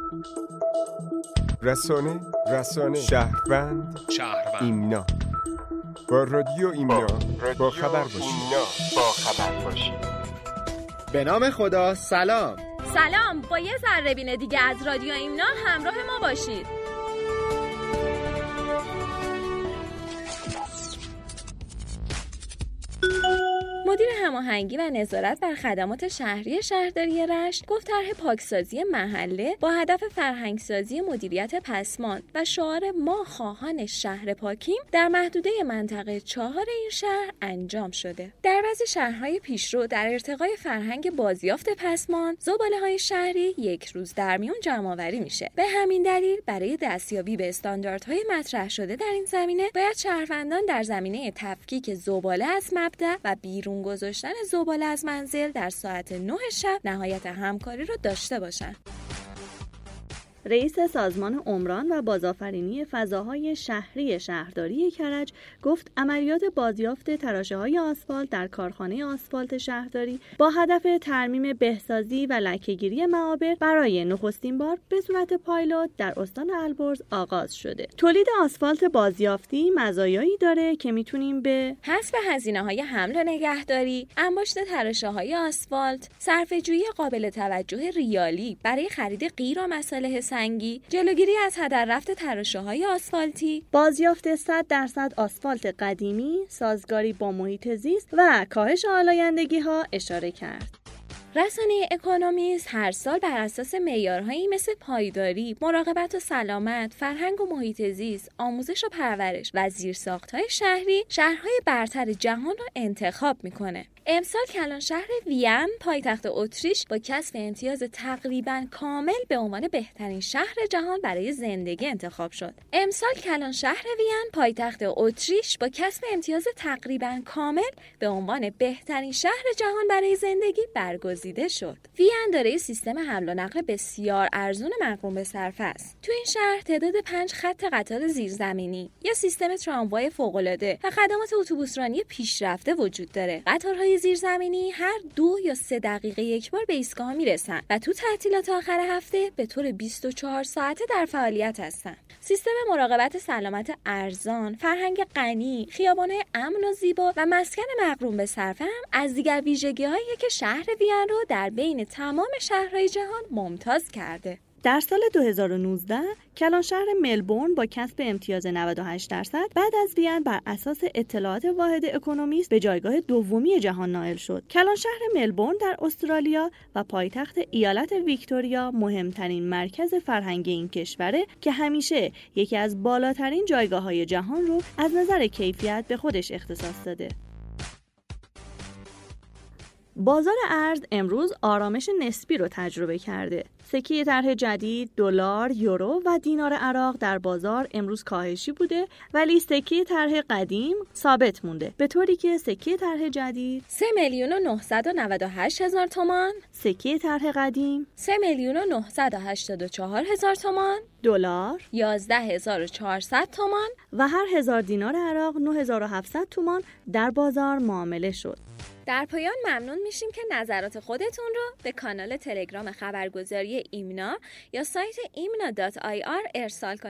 رسانه شهروند ایمنا. با رادیو ایمنا با خبر باشید. به نام خدا. سلام، با یه ذره‌بین دیگه از رادیو ایمنا همراه ما باشید. مدیر هماهنگی و نظارت بر خدمات شهری شهرداری رشت گفت طرح پاکسازی محله با هدف فرهنگسازی مدیریت پسماند و شعار ما خواهان شهر پاکیم در محدوده منطقه 4 این شهر انجام شده. در وضع شهرهای پیشرو در ارتقای فرهنگ بازیافت پسماند، زباله‌های شهری یک روز در میون جمع‌آوری میشه. به همین دلیل برای دستیابی به استانداردهای مطرح شده در این زمینه باید شهروندان در زمینه تفکیک زباله از مبدا و بیرون گذاشتن زباله از منزل در ساعت 9 شب نهایت همکاری رو داشته باشند. رئیس سازمان عمران و بازآفرینی فضاهای شهری شهرداری کرج گفت عملیات بازیافت تراشه‌های آسفالت در کارخانه آسفالت شهرداری با هدف ترمیم بهسازی و لکه‌گیری معابر برای نخستین بار به صورت پایلوت در استان البرز آغاز شده. تولید آسفالت بازیافتی مزایایی داره که میتونیم به حذف هزینه‌های حمل و نگهداری، انباشت تراشه‌های آسفالت، صرفه‌جویی قابل توجه ریالی برای خرید غیر و مصالح سنگی، جلوگیری از هدر رفت تراشه‌های آسفالتی، بازیافت 100% آسفالت قدیمی، سازگاری با محیط زیست و کاهش آلایندگی‌ها اشاره کرد. رسانه اکونومیست هر سال بر اساس معیارهایی مثل پایداری، مراقبت و سلامت، فرهنگ و محیط زیست، آموزش و پرورش و زیرساخت‌های شهری شهرهای برتر جهان را انتخاب می‌کنه. امسال کلان شهر وین پایتخت اتریش با کسب امتیاز تقریباً کامل به عنوان بهترین شهر جهان برای زندگی انتخاب شد. برگزیده شد. وین دارای سیستم حمل و نقل بسیار ارزون مقرون به صرفه است. تو این شهر تعداد 5 خط قطار زیرزمینی یا سیستم تراموای فوق‌العاده و خدمات اتوبوسرانی پیشرفته وجود داره. قطارهای زیرزمینی هر 2 یا 3 دقیقه یک بار به ایستگاه میرسن و تو تعطیلات آخر هفته به طور 24 ساعته در فعالیت هستن. سیستم مراقبت سلامت ارزان، فرهنگ غنی، خیابان‌های امن و زیبا و مسکن مقرون به صرفه هم از دیگر ویژگی‌هایی که شهر وین رو در بین تمام شهرهای جهان ممتاز کرده. در سال 2019 کلان شهر ملبورن با کسب امتیاز 98% بعد از وین بر اساس اطلاعات واحد اکونومیست به جایگاه دومی جهان نائل شد. کلان شهر ملبورن در استرالیا و پایتخت ایالت ویکتوریا مهمترین مرکز فرهنگی این کشوره که همیشه یکی از بالاترین جایگاه‌های جهان رو از نظر کیفیت به خودش اختصاص داده. بازار ارز امروز آرامش نسبی رو تجربه کرده. سکه طرح جدید، دلار، یورو و دینار عراق در بازار امروز کاهشی بوده ولی سکه طرح قدیم ثابت مونده، به طوری که سکه طرح جدید 3,998,000 تومان، سکه طرح قدیم 3,984,000 تومان، دلار 11,400 تومان و هر 1000 دینار عراق 9,700 تومان در بازار معامله شد. در پایان ممنون میشیم که نظرات خودتون رو به کانال تلگرام خبرگزاری ایمنا یا سایت imna.ir ارسال کنید.